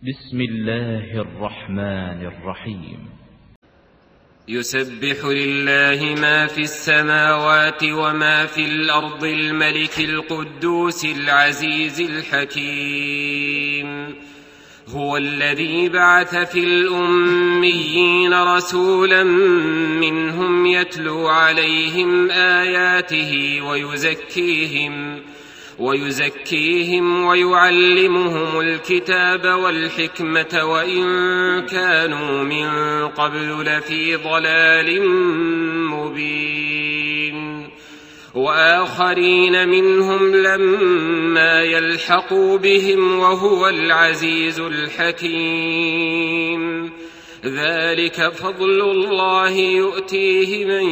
بسم الله الرحمن الرحيم. يسبح لله ما في السماوات وما في الأرض الملك القدوس العزيز الحكيم. هو الذي بعث في الأميين رسولا منهم يتلو عليهم آياته ويزكيهم ويعلمهم الكتاب والحكمة وإن كانوا من قبل لفي ضلال مبين. وآخرين منهم لما يلحقوا بهم وهو العزيز الحكيم. ذلك فضل الله يؤتيه من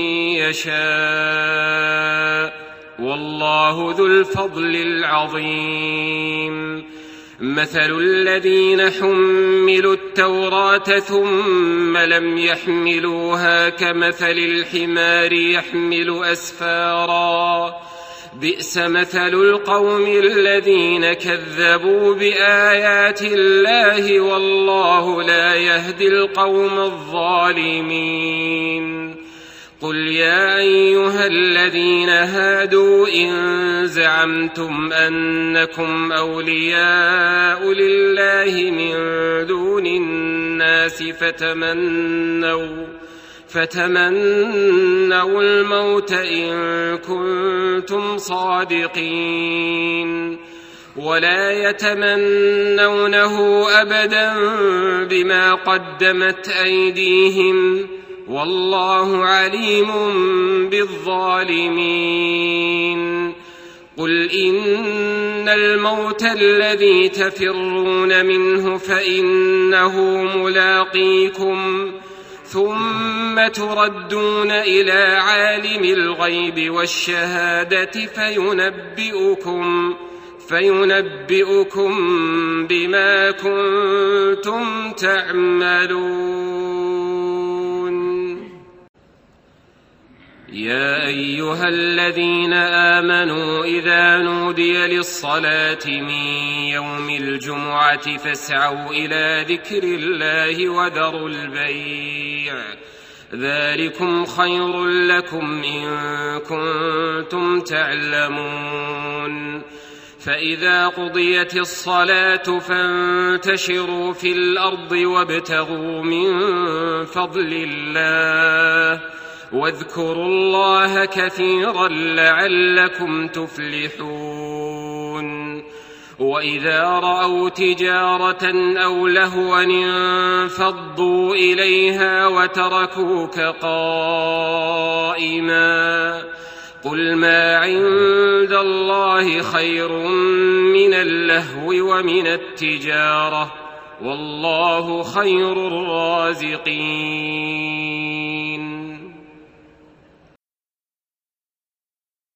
يشاء والله ذو الفضل العظيم. مثل الذين حملوا التوراة ثم لم يحملوها كمثل الحمار يحمل أسفارا بئس مثل القوم الذين كذبوا بآيات الله والله لا يهدي القوم الظالمين. قل يا أيها الذين هادوا إن زعمتم أنكم أولياء لله من دون الناس فتمنوا الموت إن كنتم صادقين ولا يتمنونه أبدا بما قدمت أيديهم والله عليم بالظالمين. قل إن الموت الذي تفرون منه فإنه ملاقيكم ثم تردون إلى عالم الغيب والشهادة فينبئكم بما كنتم تعملون. يا أيها الذين آمنوا إذا نودي للصلاة من يوم الجمعة فاسعوا إلى ذكر الله وذروا البيع ذلكم خير لكم إن كنتم تعلمون. فإذا قضيت الصلاة فانتشروا في الأرض وابتغوا من فضل الله واذكروا الله كثيرا لعلكم تفلحون. وإذا رأوا تجارة أو لهوا انفضوا إليها وتركوك قائما قل ما عند الله خير من اللهو ومن التجارة والله خير الرازقين.